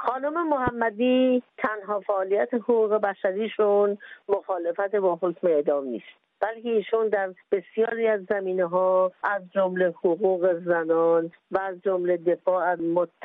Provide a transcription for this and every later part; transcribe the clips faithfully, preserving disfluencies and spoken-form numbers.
خانم محمدی تنها فعالیت حقوق بشریشون مخالفت با حکم اعدام نیست، بلکه ایشون در بسیاری از زمینه‌ها از جمله حقوق زنان و از جمله دفاع از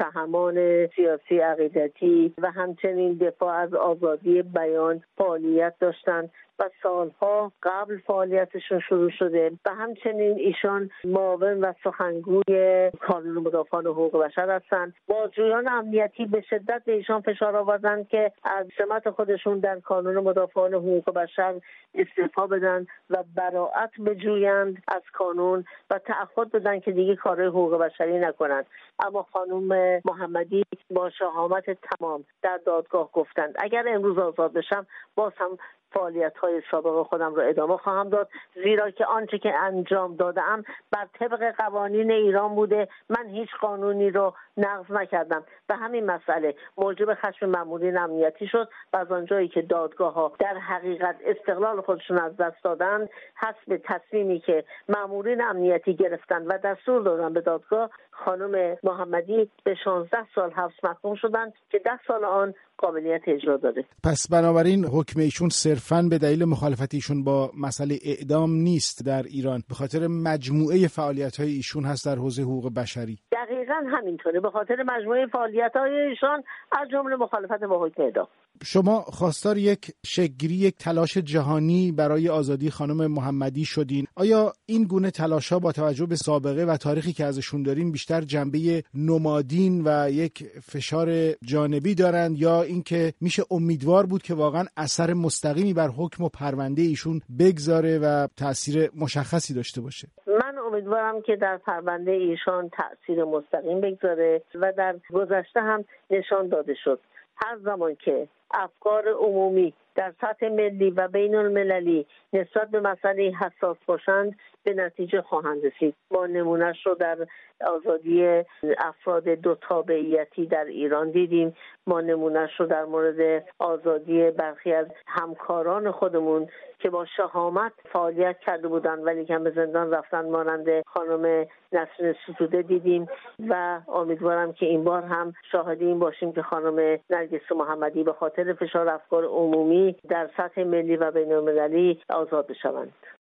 متهمان سیاسی عقیدتی و همچنین دفاع از آزادی بیان فعالیت داشتند و سالها قبل فعالیتشون شروع شده و همچنین ایشان معاون و سخنگوی کانون مدافعان حقوق بشر هستند. بازجویان امنیتی به شدت به ایشان فشار آوردند که از سمت خودشون در کانون مدافعان حقوق بشر استعفا بدن و براءت بجویند از کانون و تعهد بدن که دیگه کارهای حقوق بشری نکنند. اما خانم محمدی با شهامت تمام در دادگاه گفتند اگر امروز آزاد بشم باز هم فعالیت‌های سابق خودم را ادامه خواهم داد، زیرا که آنچه که انجام دادم بر طبق قوانین ایران بوده، من هیچ قانونی رو نقض نکردم و همین مسئله موجب خشم مامورین امنیتی شد و از آنجایی که دادگاه‌ها در حقیقت استقلال خودشون از دست دادن، حسب تصمیمی که مامورین امنیتی گرفتن و دستور دادن به دادگاه، خانم محمدی به شانزده سال حبس محکوم شدند که ده سال آن قابلیت اجرا داره. پس بنابراین حکم ایشون صرفاً به دلیل مخالفت ایشون با مسئله اعدام نیست در ایران، به خاطر مجموعه فعالیت‌های ایشون هست در حوزه حقوق بشری. دقیقاً همینطوره، به خاطر مجموعه فعالیت‌های ایشان از جمله مخالفت با حکم اعدام. شما خواستار یک شکل‌گیری، یک تلاش جهانی برای آزادی خانم محمدی شدین. آیا این گونه تلاش‌ها با توجه به سابقه و تاریخی که ازشون دارین بیشتر جنبه نمادین و یک فشار جانبی دارند یا اینکه میشه امیدوار بود که واقعا اثر مستقیمی بر حکم و پرونده ایشون بگذاره و تأثیر مشخصی داشته باشه؟ من امیدوارم که در پرونده ایشان تأثیر مستقیم بگذاره و در گذشته هم نشان داده شد. هر زمان که افکار عمومی در سطح ملی و بین المللی نسبت به مسئله حساس باشند به نتیجه خواهند رسید. ما نمونهش رو در آزادی افراد دو تابعیتی در ایران دیدیم، ما نمونهش رو در مورد آزادی برخی از همکاران خودمون که با شهامت فعالیت کرده بودند ولی که به زندان رفتن مانند خانم نسرین ستوده دیدیم و امیدوارم که این بار هم شاهد این باشیم که خانم نرگس محمدی به خاطر فشار افکار عمومی در سطح ملی و بین المللی آزاد بشوند.